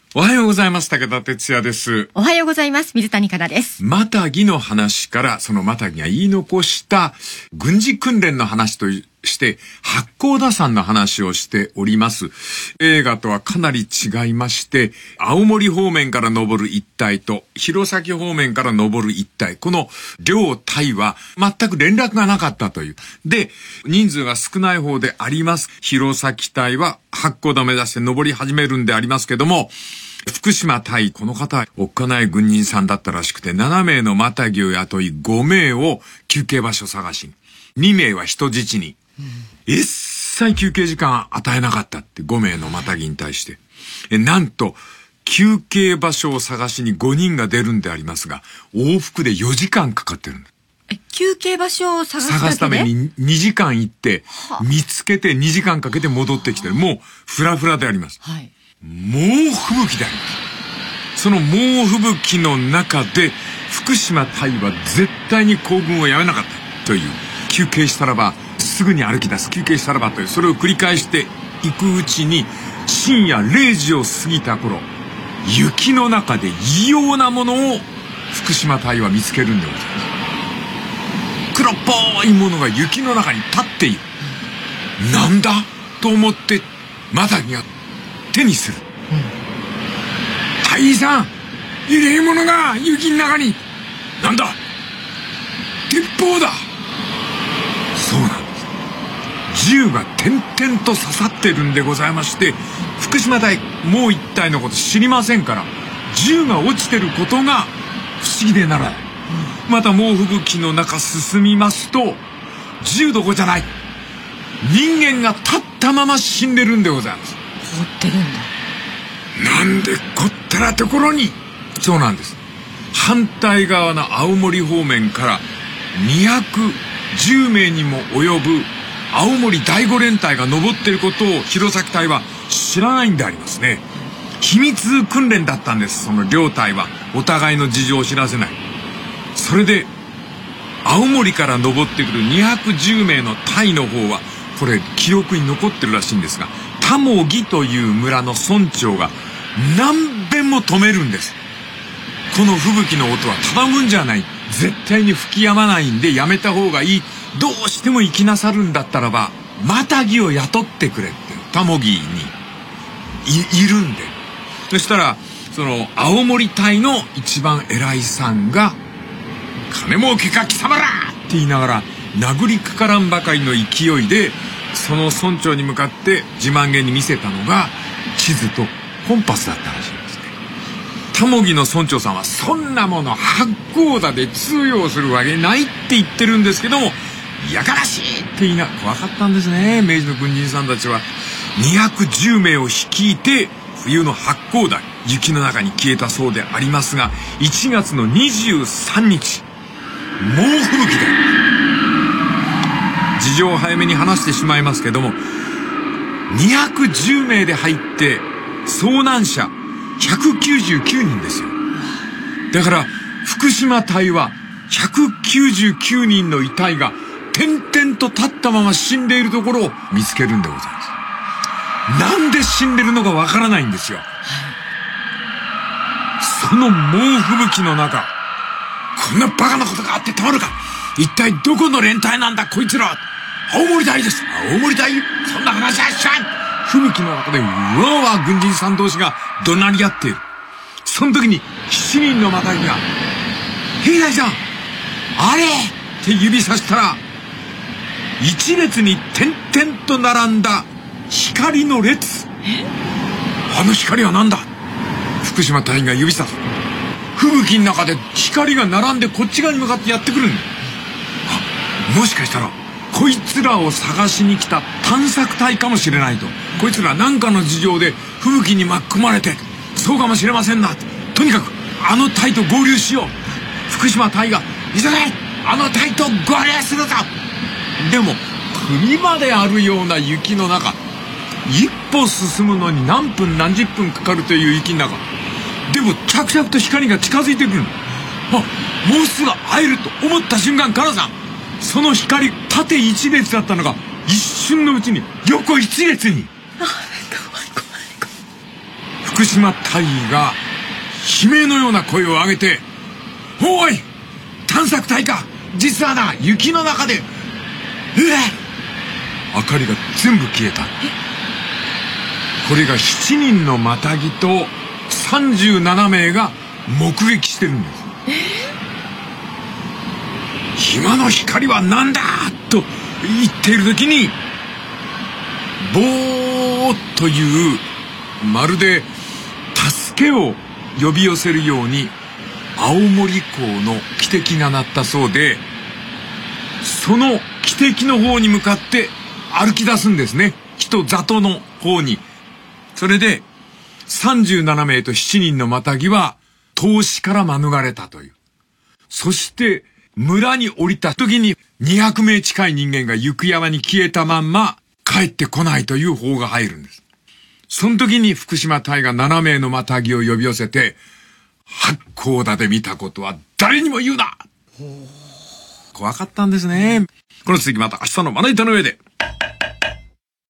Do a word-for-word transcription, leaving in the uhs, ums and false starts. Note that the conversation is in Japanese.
おはようございます。武田哲也です。 おはようございます。水谷香奈です。 マタギの話から、そのマタギが言い残した軍事訓練の話として八甲田山の話をしております。映画とはかなり違いまして、青森方面から登る一隊と弘前方面から登る一隊、この両隊は全く連絡がなかったという。で、人数が少ない方であります弘前隊は八甲田を目指して登り始めるんでありますけども、福島隊、この方、おっかない軍人さんだったらしくて、ななめいのマタギを雇い、ごめいを休憩場所探しに、にめいは人質に、うん、一切休憩時間与えなかったって、ごめいのマタギに対して。え、なんと、休憩場所を探しにごにんが出るんでありますが、往復でよじかんかかってるんだ。 え、休憩場所を探すだけで探すためににじかん行って、見つけてにじかんかけて戻ってきてる。もう、フラフラであります。 はい。 猛吹雪であります。その猛吹雪の中で福島隊は絶対に行軍をやめなかったという、休憩したらばすぐに歩き出す、休憩したらばという、それを繰り返していくうちに深夜れいじを過ぎた頃、雪の中で異様なものを福島隊は見つけるんでございます。黒っぽいものが雪の中に立っている。なんだと思ってマタギが手にする。うん、大佐、異例物が雪の中に。なんだ、鉄砲だ。そうなんです。銃が点々と刺さってるんでございまして、福島隊もう一隊のこと知りませんから、銃が落ちてることが不思議でならない。うん、また猛吹雪の中進みますと、銃どこじゃない、人間が立ったまま死んでるんでございます。 凍ってるんだ。 なんでこったらところに。そうなんです。反対側の青森方面からにひゃくじゅうめいにも及ぶ青森だいご連隊が登っていることを弘前隊は知らないんでありますね。秘密訓練だったんです。その両隊はお互いの事情を知らせない。それで青森から登ってくるにひゃくじゅうめいの隊の方は、これ記憶に残ってるらしいんですが、田茂という村の村長が何遍も止めるんです。この吹雪の音はただもんじゃない、絶対に吹き止まないんでやめた方がいい、どうしても行きなさるんだったらばマタギを雇ってくれって田茂に い, いるんで。そしたらその青森隊の一番偉いさんが、金儲けか貴様らって言いながら殴りかからんばかりの勢いで、その村長に向かって自慢げに見せたのが地図とコンパスだったらしいんですね。田茂の村長さんは、そんなもの八甲田で通用するわけないって言ってるんですけども、やからしいって言いな、怖かったんですね、明治の軍人さんたちは。にひゃくじゅうめいを率いて冬の八甲田、雪の中に消えたそうでありますが、いちがつのにじゅうさんにち、猛吹雪で、事情を早めに話してしまいますけども、にひゃくじゅうめいで入って遭難者ひゃくきゅうじゅうきゅうにんですよ。だから福島隊はひゃくきゅうじゅうきゅうにんの遺体が点々と立ったまま死んでいるところを見つけるんでございます。なんで死んでるのかわからないんですよ。その猛吹雪の中、こんなバカなことがあってたまるか。一体どこの連隊なんだこいつら。青森隊です。青森隊、そんな話はしない。吹雪の中でうわうわ軍人さん同士が怒鳴り合っている。その時にしちにんのマタギが、兵隊さんあれって指さしたら、一列に点々と並んだ光の列。あの光は何だ。福島隊員が指さす。吹雪の中で光が並んでこっち側に向かってやってくるんだ。もしかしたらこいつらを探しに来た探索隊かもしれないと。こいつら何かの事情で吹雪に巻き込まれて、そうかもしれませんな。とにかくあの隊と合流しよう。福島隊が、急げ、あの隊と合流するぞ。でも首まであるような雪の中、一歩進むのに何分何十分かかるという雪の中でも着々と光が近づいてくる。あ、もうすぐ会えると思った瞬間、カナさん、その光、縦一列だったのが一瞬のうちに横一列に。 あ、怖い怖い怖い。 福福島大尉が悲鳴のような声を上げて、おい探索隊か、実はな、雪の中で、ええ、明かりが全部消えた。これがしちにんのマタギとさんじゅうななめいが目撃してるんです。今の光は何だと言っている時に、ボーというまるで助けを呼び寄せるように青森港の汽笛が鳴ったそうで、その汽笛の方に向かって歩き出すんですね。人里の方に。それでさんじゅうななめいとしちにんのマタギは凍死から免れたという。そして村に降りた時ににひゃくめい近い人間が雪山に消えたまんま帰ってこないという報が入るんです。その時に福島隊がななめいのマタギを呼び寄せて、八甲田で見たことは誰にも言うな。怖かったんですね。この続きまた明日のまな板の上で。